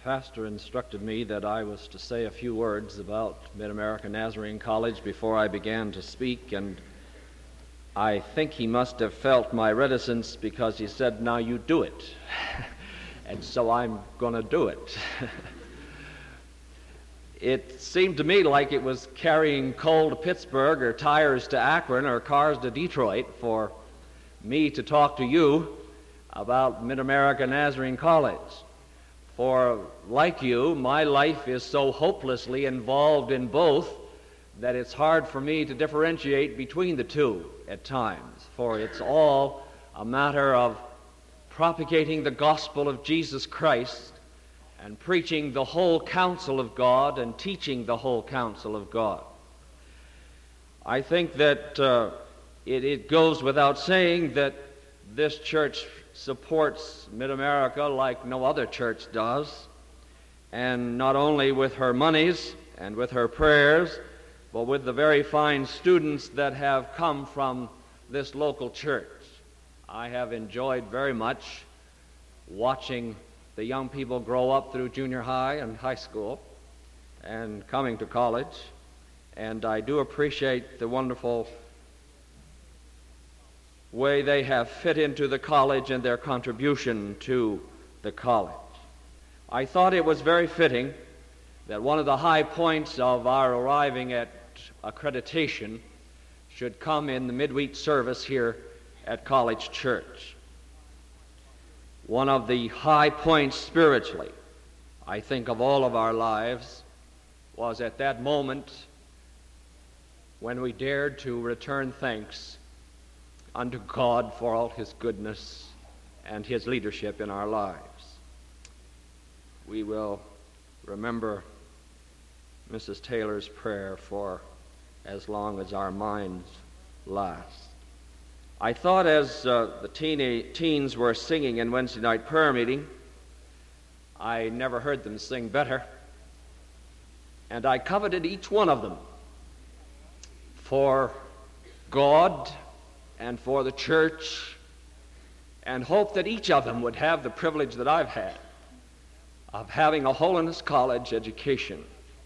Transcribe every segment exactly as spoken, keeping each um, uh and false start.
pastor instructed me that I was to say a few words about Mid-America Nazarene College before I began to speak, and I think he must have felt my reticence because he said, "Now you do it." And so I'm going to do it. It seemed to me like it was carrying coal to Pittsburgh or tires to Akron or cars to Detroit for me to talk to you about Mid-America Nazarene College. For, like you, my life is so hopelessly involved in both that it's hard for me to differentiate between the two at times, for it's all a matter of propagating the gospel of Jesus Christ and preaching the whole counsel of God and teaching the whole counsel of God. I think that uh, it, it goes without saying that this church supports Mid-America like no other church does, and not only with her monies and with her prayers, but with the very fine students that have come from this local church. I have enjoyed very much watching the young people grow up through junior high and high school and coming to college, and I do appreciate the wonderful way they have fit into the college and their contribution to the college. I thought it was very fitting that one of the high points of our arriving at accreditation should come in the midweek service here at College Church. One of the high points spiritually, I think, of all of our lives was at that moment when we dared to return thanks unto God for all his goodness and his leadership in our lives. We will remember Missus Taylor's prayer for as long as our minds last. I thought as uh, the teen- teens were singing in Wednesday night prayer meeting, I never heard them sing better, and I coveted each one of them for God and for the church, and hope that each of them would have the privilege that I've had of having a holiness college education,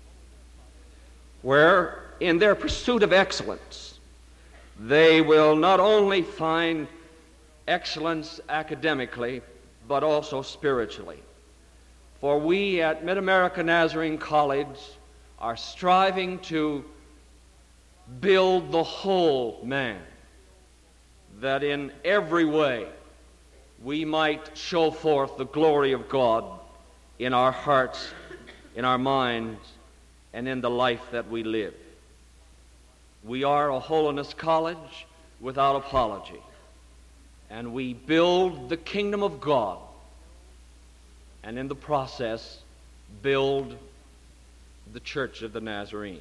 where in their pursuit of excellence, they will not only find excellence academically, but also spiritually. For we at Mid-America Nazarene College are striving to build the whole man, that in every way we might show forth the glory of God in our hearts, in our minds, and in the life that we live. We are a holiness college without apology, and we build the kingdom of God, and in the process build the Church of the Nazarene.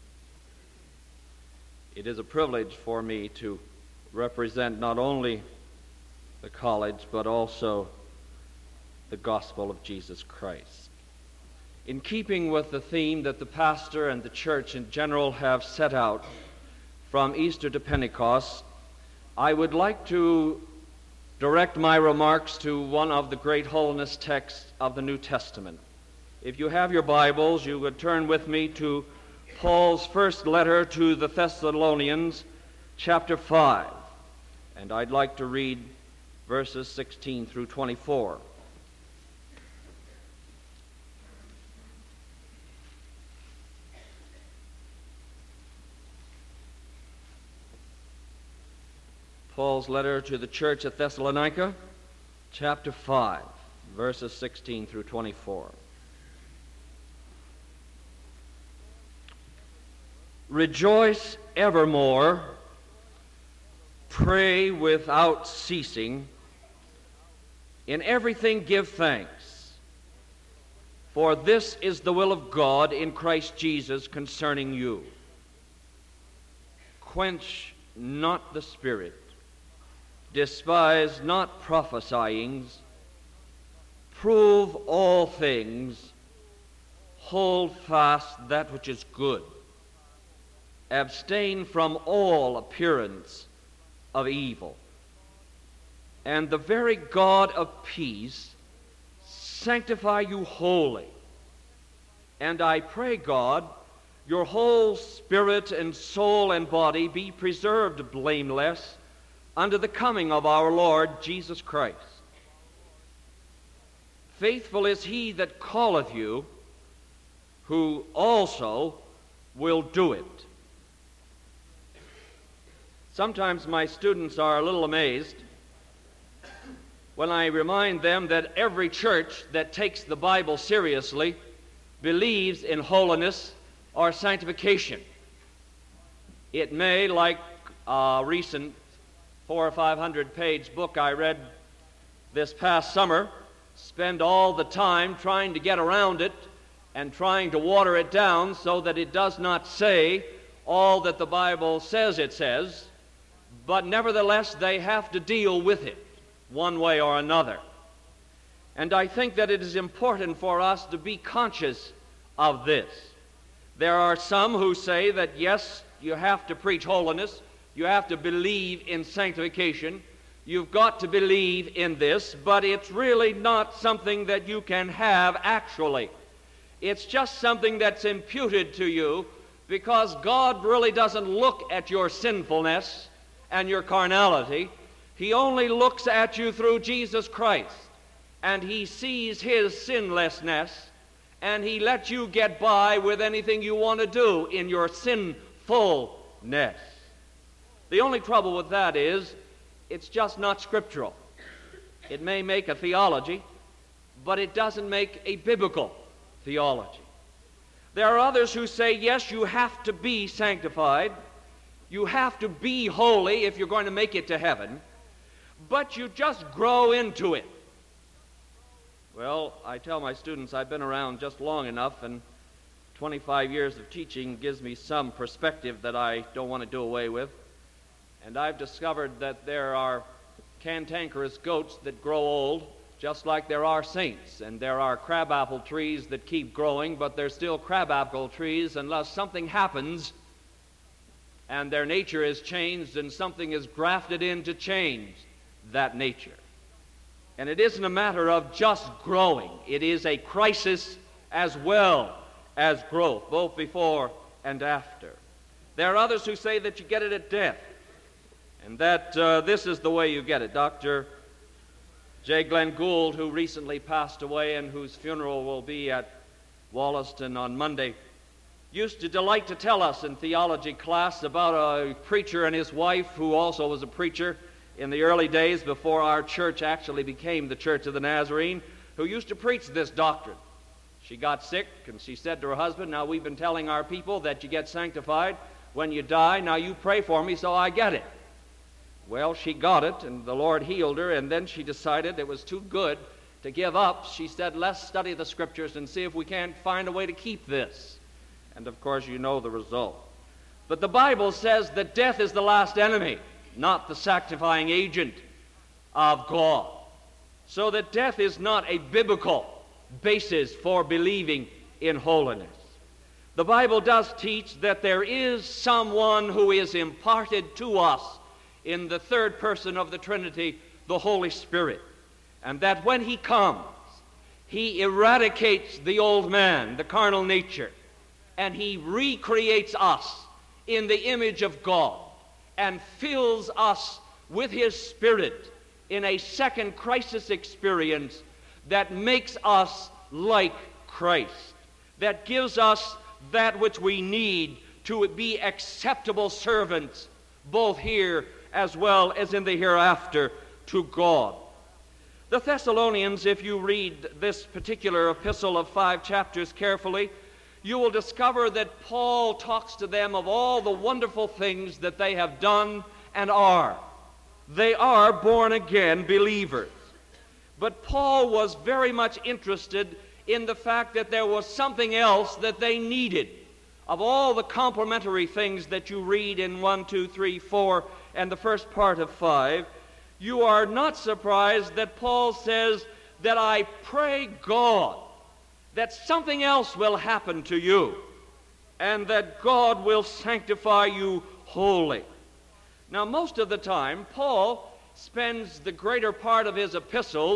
It is a privilege for me to represent not only the college, but also the gospel of Jesus Christ. In keeping with the theme that the pastor and the church in general have set out from Easter to Pentecost, I would like to direct my remarks to one of the great holiness texts of the New Testament. If you have your Bibles, you would turn with me to Paul's first letter to the Thessalonians, chapter five. And I'd like to read verses sixteen through twenty-four. Paul's letter to the church at Thessalonica, chapter five, verses sixteen through twenty-four. Rejoice evermore, pray without ceasing, in everything give thanks, for this is the will of God in Christ Jesus concerning you. Quench not the spirit, despise not prophesying, prove all things, hold fast that which is good, abstain from all appearance of evil, and the very God of peace sanctify you wholly. And I pray, God, your whole spirit and soul and body be preserved blameless unto the coming of our Lord Jesus Christ. Faithful is he that calleth you, who also will do it. Sometimes my students are a little amazed when I remind them that every church that takes the Bible seriously believes in holiness or sanctification. It may, like a recent four or five hundred page book I read this past summer, spend all the time trying to get around it and trying to water it down so that it does not say all that the Bible says it says, but nevertheless they have to deal with it one way or another. And I think that it is important for us to be conscious of this. There are some who say that, yes, you have to preach holiness, you have to believe in sanctification, you've got to believe in this, but it's really not something that you can have actually. It's just something that's imputed to you because God really doesn't look at your sinfulness and your carnality. He only looks at you through Jesus Christ, and he sees his sinlessness, and he lets you get by with anything you want to do in your sinfulness. The only trouble with that is it's just not scriptural. It may make a theology, but it doesn't make a biblical theology. There are others who say, yes, you have to be sanctified, you have to be holy if you're going to make it to heaven, but you just grow into it. Well, I tell my students I've been around just long enough, and twenty-five years of teaching gives me some perspective that I don't want to do away with. And I've discovered that there are cantankerous goats that grow old, just like there are saints. And there are crabapple trees that keep growing, but they're still crabapple trees unless something happens and their nature is changed and something is grafted in to change that nature. And it isn't a matter of just growing. It is a crisis as well as growth, both before and after. There are others who say that you get it at death, and that uh, this is the way you get it. Doctor J. Glenn Gould, who recently passed away and whose funeral will be at Wollaston on Monday, used to delight to tell us in theology class about a preacher and his wife who also was a preacher in the early days before our church actually became the Church of the Nazarene, who used to preach this doctrine. She got sick, and she said to her husband, now we've been telling our people that you get sanctified when you die. Now you pray for me so I get it. Well, she got it, and the Lord healed her, and then she decided it was too good to give up. She said, let's study the Scriptures and see if we can't find a way to keep this. And of course you know the result. But the Bible says that death is the last enemy, not the sanctifying agent of God. So that death is not a biblical basis for believing in holiness. The Bible does teach that there is someone who is imparted to us in the third person of the Trinity, the Holy Spirit, and that when he comes, he eradicates the old man, the carnal nature, and he recreates us in the image of God and fills us with his Spirit in a second crisis experience that makes us like Christ, that gives us that which we need to be acceptable servants, both here as well as in the hereafter, to God. The Thessalonians, if you read this particular epistle of five chapters carefully, you will discover that Paul talks to them of all the wonderful things that they have done and are. They are born-again believers. But Paul was very much interested in the fact that there was something else that they needed. Of all the complementary things that you read in one, two, three, four, and the first part of five, you are not surprised that Paul says that I pray God that something else will happen to you, and that God will sanctify you wholly. Now, most of the time, Paul spends the greater part of his epistles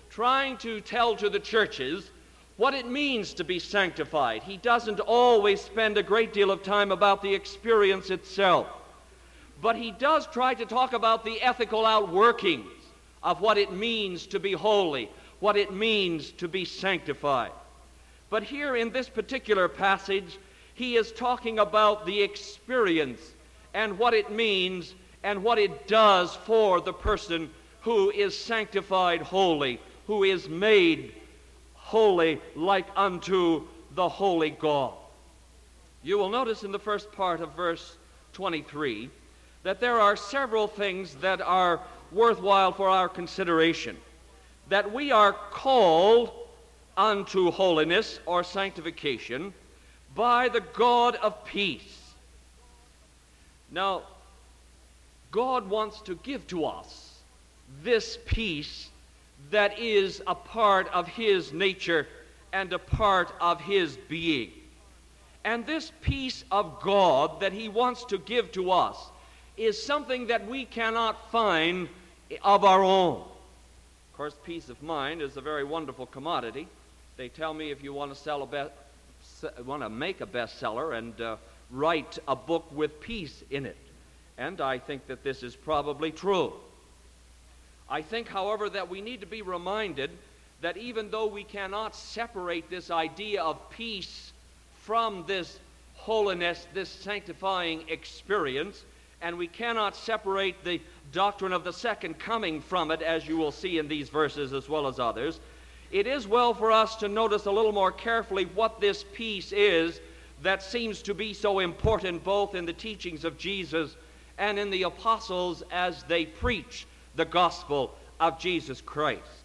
trying to tell to the churches what it means to be sanctified. He doesn't always spend a great deal of time about the experience itself, but he does try to talk about the ethical outworkings of what it means to be holy, what it means to be sanctified. But here in this particular passage, he is talking about the experience and what it means and what it does for the person who is sanctified holy, who is made holy like unto the holy God. You will notice in the first part of verse twenty-three that there are several things that are worthwhile for our consideration. That we are called unto holiness or sanctification by the God of peace. Now, God wants to give to us this peace that is a part of His nature and a part of His being. And this peace of God that He wants to give to us is something that we cannot find of our own. Of course, peace of mind is a very wonderful commodity. They tell me if you want to sell a be- want to make a bestseller and uh, write a book with peace in it. And I think that this is probably true. I think, however, that we need to be reminded that even though we cannot separate this idea of peace from this holiness, this sanctifying experience, and we cannot separate the doctrine of the second coming from it, as you will see in these verses as well as others, it is well for us to notice a little more carefully what this peace is that seems to be so important both in the teachings of Jesus and in the apostles as they preach the gospel of Jesus Christ.